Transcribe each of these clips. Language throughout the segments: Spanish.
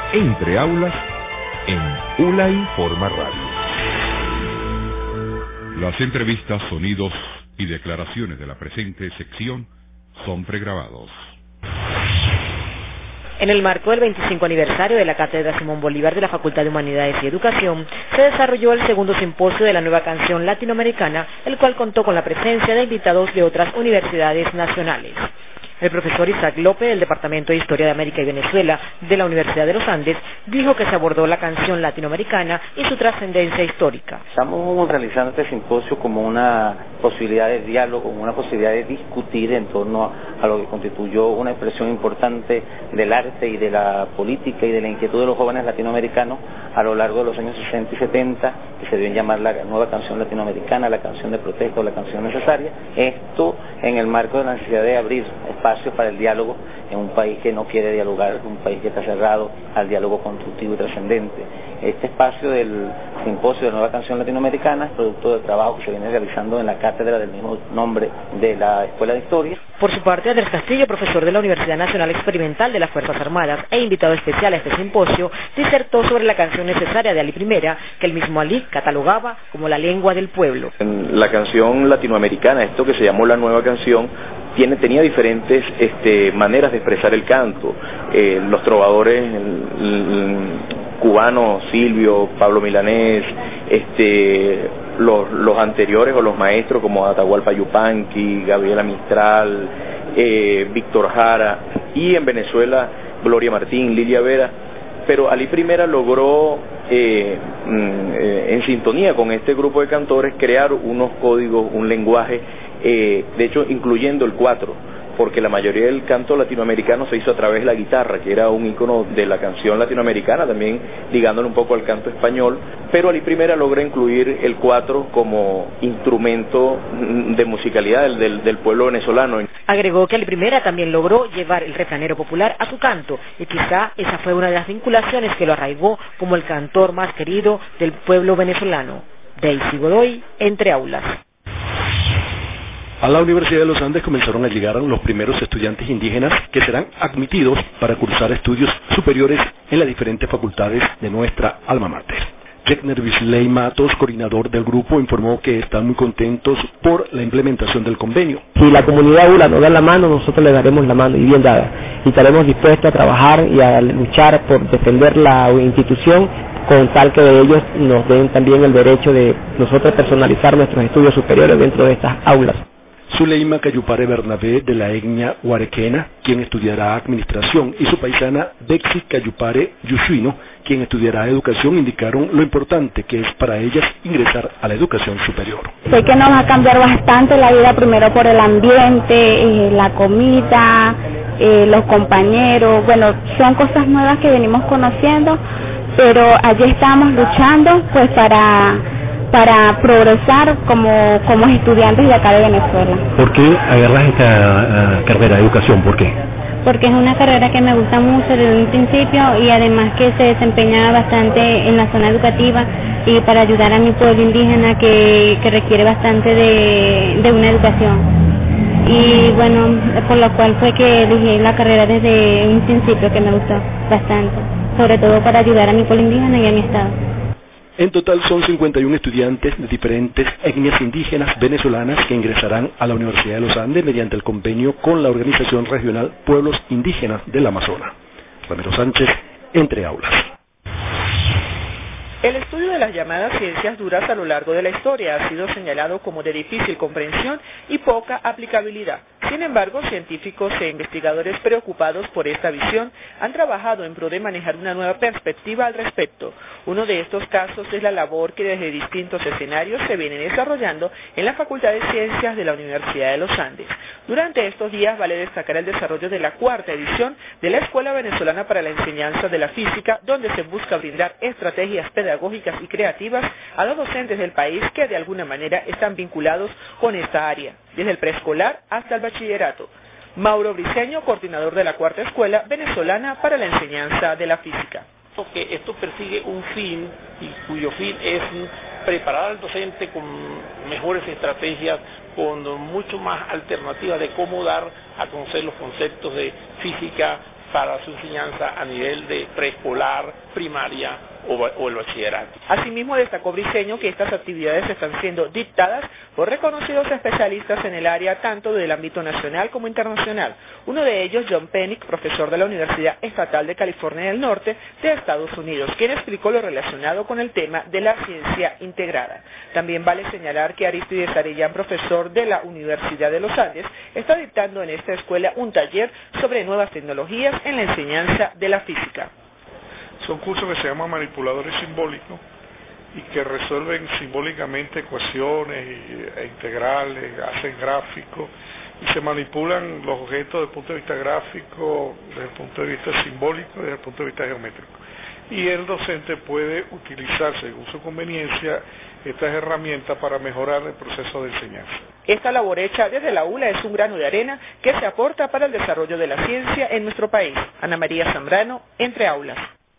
Entre Aulas en ULA Informa Radio. Las entrevistas, sonidos y declaraciones de la presente sección son pregrabados. En el marco del 25 aniversario de la Cátedra Simón Bolívar de la Facultad de Humanidades y Educación, se desarrolló el segundo simposio de la nueva canción latinoamericana, el cual contó con la presencia de invitados de otras universidades nacionales. El profesor Isaac López, del Departamento de Historia de América y Venezuela de la Universidad de los Andes, dijo que se abordó la canción latinoamericana y su trascendencia histórica. Estamos realizando este simposio como una posibilidad de diálogo, una posibilidad de discutir en torno a lo que constituyó una expresión importante del arte y de la política y de la inquietud de los jóvenes latinoamericanos a lo largo de los años 60 y 70, que se deben llamar la nueva canción latinoamericana, la canción de protesta o la canción necesaria. Esto en el marco de la necesidad de abrir espacios para el diálogo en un país que no quiere dialogar, un país que está cerrado al diálogo constructivo y trascendente. Este espacio del simposio de la nueva canción latinoamericana es producto del trabajo que se viene realizando en la cátedra del mismo nombre de la Escuela de Historia. Por su parte, Andrés Castillo, profesor de la Universidad Nacional Experimental de las Fuerzas Armadas e invitado especial a este simposio, disertó sobre la canción necesaria de Ali I, que el mismo Ali catalogaba como la lengua del pueblo. La canción latinoamericana, esto que se llamó la nueva canción, tenía diferentes maneras de expresar el canto. Los trovadores cubanos, Silvio, Pablo Milanés, los anteriores o los maestros como Atahualpa Yupanqui, Gabriela Mistral, Víctor Jara, y en Venezuela Gloria Martín, Lilia Vera. Pero Ali I logró, en sintonía con este grupo de cantores, crear unos códigos, un lenguaje, de hecho incluyendo el cuatro, porque la mayoría del canto latinoamericano se hizo a través de la guitarra, que era un ícono de la canción latinoamericana, también ligándole un poco al canto español, pero Ali I logra incluir el cuatro como instrumento de musicalidad del pueblo venezolano. Agregó que Ali I también logró llevar el refranero popular a su canto, y quizá esa fue una de las vinculaciones que lo arraigó como el cantor más querido del pueblo venezolano. Daisy Godoy, Entre Aulas. A la Universidad de los Andes comenzaron a llegar los primeros estudiantes indígenas que serán admitidos para cursar estudios superiores en las diferentes facultades de nuestra alma mater. Jetner Bisley Matos, coordinador del grupo, informó que están muy contentos por la implementación del convenio. Si la comunidad ULA nos da la mano, nosotros le daremos la mano y bien dada. Y estaremos dispuestos a trabajar y a luchar por defender la institución con tal que ellos nos den también el derecho de nosotros personalizar nuestros estudios superiores dentro de estas aulas. Zuleima Cayupare Bernabé, de la etnia huarequena, quien estudiará administración, y su paisana Bexi Cayupare Yushuino, quien estudiará educación, indicaron lo importante que es para ellas ingresar a la educación superior. Sé que nos va a cambiar bastante la vida, primero por el ambiente, la comida, los compañeros, bueno, son cosas nuevas que venimos conociendo, pero allí estamos luchando pues para progresar como estudiantes de acá de Venezuela. ¿Por qué agarras esta carrera de educación? ¿Por qué? Porque es una carrera que me gusta mucho desde un principio y además que se desempeña bastante en la zona educativa y para ayudar a mi pueblo indígena que requiere bastante de una educación. Y bueno, por lo cual fue que elegí la carrera desde un principio, que me gustó bastante, sobre todo para ayudar a mi pueblo indígena y a mi estado. En total son 51 estudiantes de diferentes etnias indígenas venezolanas que ingresarán a la Universidad de los Andes mediante el convenio con la Organización Regional Pueblos Indígenas del Amazonas. Ramiro Sánchez, Entre Aulas. El estudio de las llamadas ciencias duras a lo largo de la historia ha sido señalado como de difícil comprensión y poca aplicabilidad. Sin embargo, científicos e investigadores preocupados por esta visión han trabajado en pro de manejar una nueva perspectiva al respecto. Uno de estos casos es la labor que desde distintos escenarios se viene desarrollando en la Facultad de Ciencias de la Universidad de los Andes. Durante estos días vale destacar el desarrollo de la cuarta edición de la Escuela Venezolana para la Enseñanza de la Física, donde se busca brindar estrategias pedagógicas y creativas a los docentes del país que de alguna manera están vinculados con esta área, desde el preescolar hasta el bachillerato. Mauro Briceño, coordinador de la cuarta Escuela Venezolana para la Enseñanza de la Física. Que esto persigue un fin y cuyo fin es preparar al docente con mejores estrategias, con mucho más alternativas de cómo dar a conocer los conceptos de física para su enseñanza a nivel de preescolar, primaria o el bachillerato. Asimismo, destacó Briceño que estas actividades están siendo dictadas por reconocidos especialistas en el área tanto del ámbito nacional como internacional. Uno de ellos, John Pennick, profesor de la Universidad Estatal de California del Norte de Estados Unidos, quien explicó lo relacionado con el tema de la ciencia integrada. También vale señalar que Aristides Arellán, profesor de la Universidad de los Andes, está dictando en esta escuela un taller sobre nuevas tecnologías en la enseñanza de la física. Son cursos que se llaman manipuladores simbólicos y que resuelven simbólicamente ecuaciones e integrales, hacen gráficos y se manipulan los objetos desde el punto de vista gráfico, desde el punto de vista simbólico y desde el punto de vista geométrico. Y el docente puede utilizar según su conveniencia estas herramientas para mejorar el proceso de enseñanza. Esta labor hecha desde la ULA es un grano de arena que se aporta para el desarrollo de la ciencia en nuestro país. Ana María Zambrano, Entre Aulas.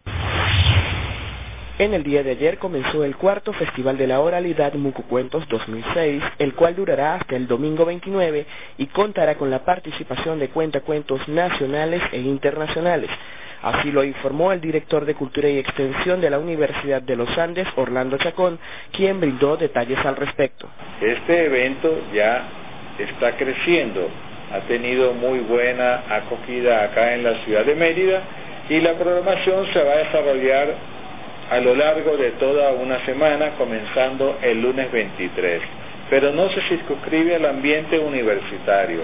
En el día de ayer comenzó el cuarto Festival de la Oralidad Mucucuentos 2006, el cual durará hasta el domingo 29 y contará con la participación de cuentacuentos nacionales e internacionales. Así lo informó el director de Cultura y Extensión de la Universidad de los Andes, Orlando Chacón, quien brindó detalles al respecto. Este evento ya está creciendo, ha tenido muy buena acogida acá en la ciudad de Mérida y la programación se va a desarrollar a lo largo de toda una semana, comenzando el lunes 23. Pero no se circunscribe al ambiente universitario.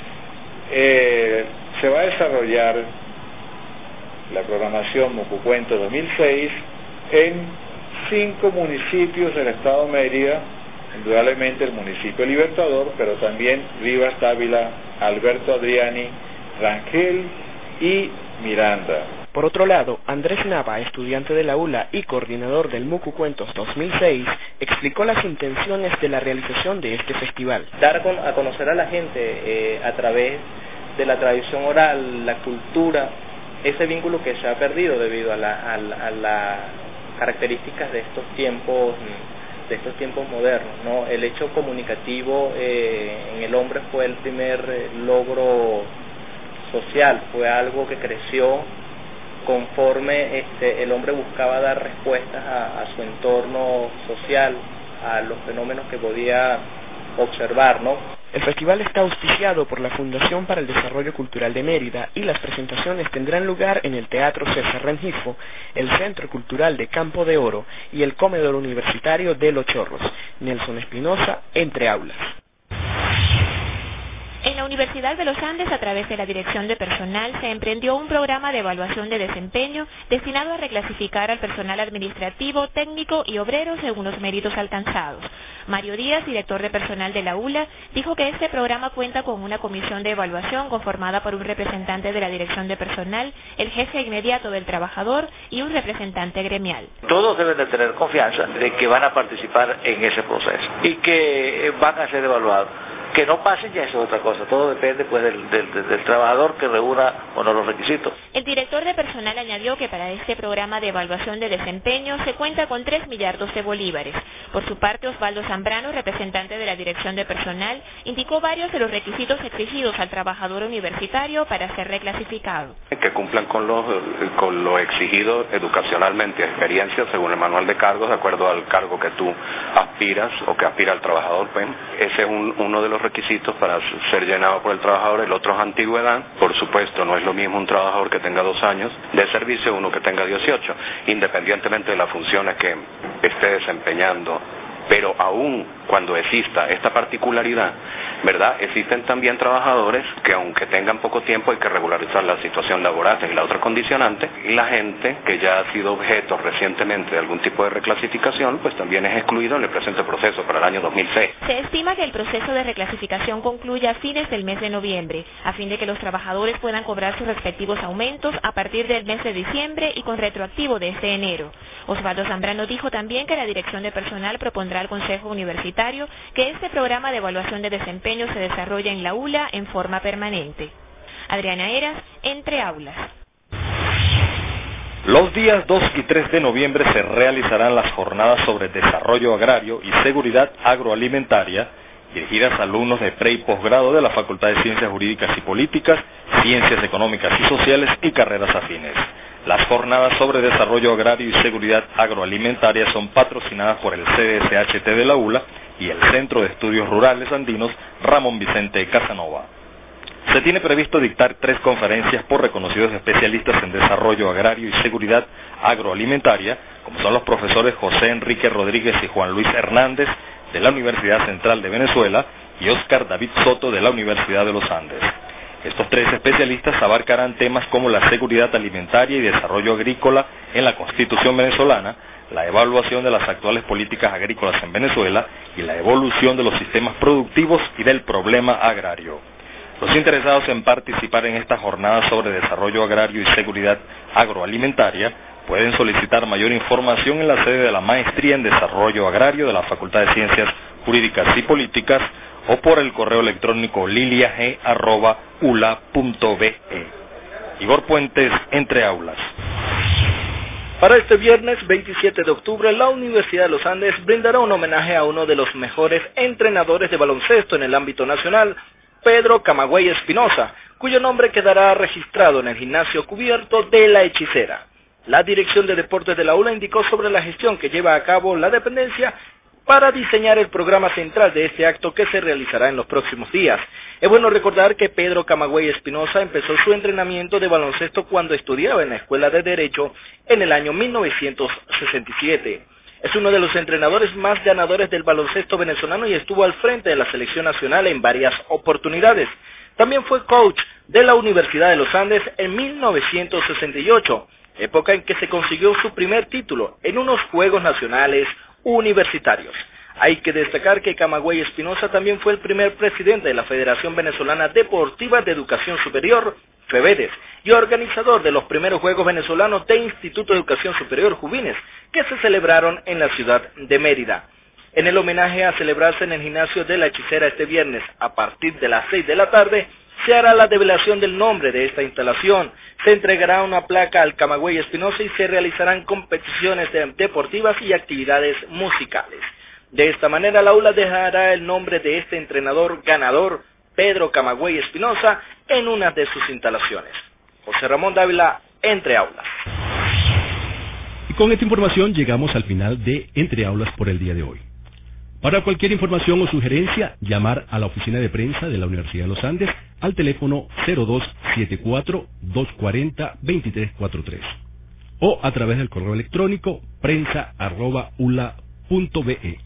Se va a desarrollar la programación Mucucuentos 2006 en 5 municipios del estado de Mérida, indudablemente el municipio Libertador, pero también Rivas Dávila, Alberto Adriani, Rangel y Miranda. Por otro lado, Andrés Nava, estudiante de la ULA y coordinador del Mucucuentos 2006, explicó las intenciones de la realización de este festival. Dar a conocer a la gente a través de la tradición oral, la cultura, ese vínculo que se ha perdido debido a las características de estos tiempos modernos, ¿no? El hecho comunicativo en el hombre fue el primer logro social, fue algo que creció conforme el hombre buscaba dar respuestas a su entorno social, a los fenómenos que podía observar, ¿no? El festival está auspiciado por la Fundación para el Desarrollo Cultural de Mérida y las presentaciones tendrán lugar en el Teatro César Rengifo, el Centro Cultural de Campo de Oro y el Comedor Universitario de Los Chorros. Nelson Espinosa, Entre Aulas. En la Universidad de los Andes, a través de la Dirección de Personal, se emprendió un programa de evaluación de desempeño destinado a reclasificar al personal administrativo, técnico y obrero según los méritos alcanzados. Mario Díaz, director de personal de la ULA, dijo que este programa cuenta con una comisión de evaluación conformada por un representante de la Dirección de Personal, el jefe inmediato del trabajador y un representante gremial. Todos deben de tener confianza de que van a participar en ese proceso y que van a ser evaluados. Que no pasen ya eso es otra cosa, todo depende pues del trabajador que reúna o no los requisitos. El director de personal añadió que para este programa de evaluación de desempeño se cuenta con 3 millardos de bolívares. Por su parte, Osvaldo Zambrano, representante de la Dirección de Personal, indicó varios de los requisitos exigidos al trabajador universitario para ser reclasificado. Que cumplan con lo exigido educacionalmente, experiencia según el manual de cargos, de acuerdo al cargo que tú aspiras o que aspira el trabajador. Pues, ese es uno de los requisitos para ser llenado por el trabajador. El otro es antigüedad. Por supuesto, no es lo mismo un trabajador que tenga 2 años de servicio uno que tenga 18, independientemente de las funciones que esté desempeñando. Pero aún cuando exista esta particularidad, ¿verdad? Existen también trabajadores que aunque tengan poco tiempo hay que regularizar la situación laboral y la otra condicionante, y la gente que ya ha sido objeto recientemente de algún tipo de reclasificación, pues también es excluido en el presente proceso para el año 2006. Se estima que el proceso de reclasificación concluya a fines del mes de noviembre, a fin de que los trabajadores puedan cobrar sus respectivos aumentos a partir del mes de diciembre y con retroactivo de este enero. Osvaldo Zambrano dijo también que la Dirección de Personal propondrá al Consejo Universitario que este programa de evaluación de desempeño se desarrolle en la ULA en forma permanente. Adriana Eras, Entre Aulas. Los días 2 y 3 de noviembre se realizarán las jornadas sobre desarrollo agrario y seguridad agroalimentaria dirigidas a alumnos de pre y posgrado de la Facultad de Ciencias Jurídicas y Políticas, Ciencias Económicas y Sociales y carreras afines. Las jornadas sobre desarrollo agrario y seguridad agroalimentaria son patrocinadas por el CDSHT de la ULA y el Centro de Estudios Rurales Andinos Ramón Vicente Casanova. Se tiene previsto dictar 3 conferencias por reconocidos especialistas en desarrollo agrario y seguridad agroalimentaria, como son los profesores José Enrique Rodríguez y Juan Luis Hernández de la Universidad Central de Venezuela y Óscar David Soto de la Universidad de los Andes. Estos 3 especialistas abarcarán temas como la seguridad alimentaria y desarrollo agrícola en la Constitución venezolana, la evaluación de las actuales políticas agrícolas en Venezuela y la evolución de los sistemas productivos y del problema agrario. Los interesados en participar en estas jornadas sobre desarrollo agrario y seguridad agroalimentaria pueden solicitar mayor información en la sede de la Maestría en Desarrollo Agrario de la Facultad de Ciencias Jurídicas y Políticas o por el correo electrónico liliag@ula.be. Igor Puentes, Entre Aulas. Para este viernes 27 de octubre, la Universidad de los Andes brindará un homenaje a uno de los mejores entrenadores de baloncesto en el ámbito nacional, Pedro Camagüey Espinosa, cuyo nombre quedará registrado en el gimnasio cubierto de La Hechicera. La Dirección de Deportes de la ULA indicó sobre la gestión que lleva a cabo la dependencia para diseñar el programa central de este acto que se realizará en los próximos días. Es bueno recordar que Pedro Camagüey Espinosa empezó su entrenamiento de baloncesto cuando estudiaba en la Escuela de Derecho en el año 1967. Es uno de los entrenadores más ganadores del baloncesto venezolano y estuvo al frente de la selección nacional en varias oportunidades. También fue coach de la Universidad de los Andes en 1968, época en que se consiguió su primer título en unos Juegos Nacionales Universitarios. Hay que destacar que Camagüey Espinosa también fue el primer presidente de la Federación Venezolana Deportiva de Educación Superior, FEVEDES, y organizador de los primeros Juegos Venezolanos de Instituto de Educación Superior Juvines, que se celebraron en la ciudad de Mérida. En el homenaje a celebrarse en el gimnasio de La Hechicera este viernes, a partir de las 6 de la tarde, se hará la develación del nombre de esta instalación, se entregará una placa al Camagüey Espinosa y se realizarán competiciones deportivas y actividades musicales. De esta manera, la ULA dejará el nombre de este entrenador ganador, Pedro Camagüey Espinosa, en una de sus instalaciones. José Ramón Dávila, Entre Aulas. Y con esta información llegamos al final de Entre Aulas por el día de hoy. Para cualquier información o sugerencia, llamar a la oficina de prensa de la Universidad de los Andes al teléfono 0274-240-2343 o a través del correo electrónico prensa@ula.be.